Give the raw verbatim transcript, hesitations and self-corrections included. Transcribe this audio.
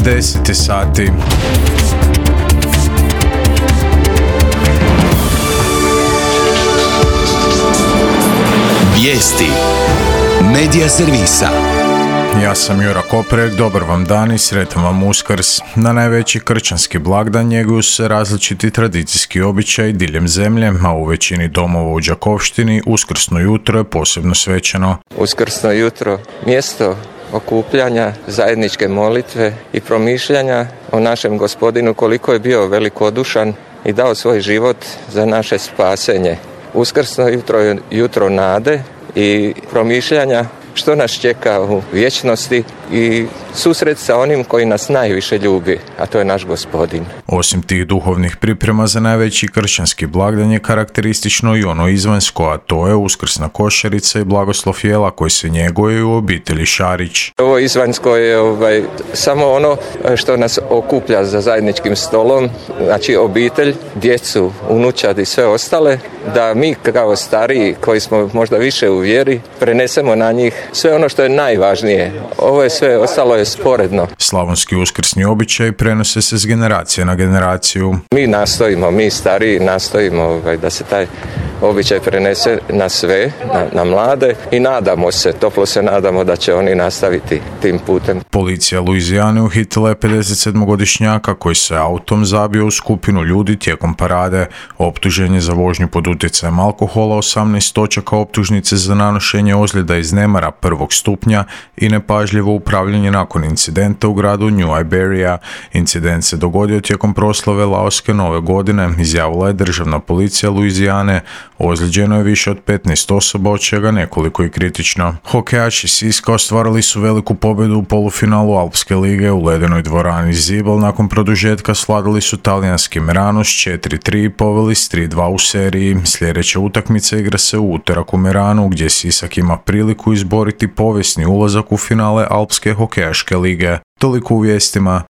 deset je sati. Vijesti Medija servisa. Ja sam Jura Koprek, dobar vam dan i sretan vam Uskrs. Na najveći kršćanski blagdan njeguju se različiti tradicijski običaji diljem zemlje, a u većini domova u Đakovštini uskrsno jutro je posebno svečano. Uskrsno jutro, mjesto okupljanja, zajedničke molitve i promišljanja o našem Gospodinu koliko je bio velikodušan i dao svoj život za naše spasenje. Uskrsno jutro je jutro nade i promišljanja što nas čeka u vječnosti i susret sa onim koji nas najviše ljubi, a to je naš Gospodin. Osim tih duhovnih priprema za najveći kršćanski blagdan je karakteristično i ono izvanjsko, a to je uskrsna košarica i blagoslov jela koji se njeguje u obitelji Šarić. Ovo izvanjsko je ovaj, samo ono što nas okuplja za zajedničkim stolom, znači obitelj, djecu, unučad i sve ostale, da mi kao stariji koji smo možda više u vjeri prenesemo na njih sve ono što je najvažnije. Ovo je sve ostalo je sporedno. Slavonski uskrsni običaj prenose se s generacije na generaciju. Mi nastojimo, mi stariji nastojimo ovaj, da se taj običaj prenese na sve, na, na mlade i nadamo se, toplo se nadamo da će oni nastaviti tim putem. Policija Luizijane uhitila je pedesetsedmogodišnjaka koji se autom zabio u skupinu ljudi tijekom parade. Optužen je za vožnju pod utjecajem alkohola, osamnaest točaka optužnice za nanošenje ozljeda iz nemara prvog stupnja i nepažljivo upravljanje nakon incidenta u gradu New Iberia. Incident se dogodio tijekom proslave Laoske nove godine, izjavila je državna policija Luizijane. Ozlijeđeno je više od petnaest osoba, od čega nekoliko i kritično. Hokejaši Siska ostvarili su veliku pobjedu u polufinalu Alpske lige u ledenoj dvorani Zibel. Nakon produžetka sladili su talijanski Merano s četiri tri i poveli s tri dva u seriji. Sljedeća utakmica igra se u utorak u Meranu, gdje Sisak ima priliku izboriti povijesni ulazak u finale Alpske hokejaške lige. Toliko u vijestima.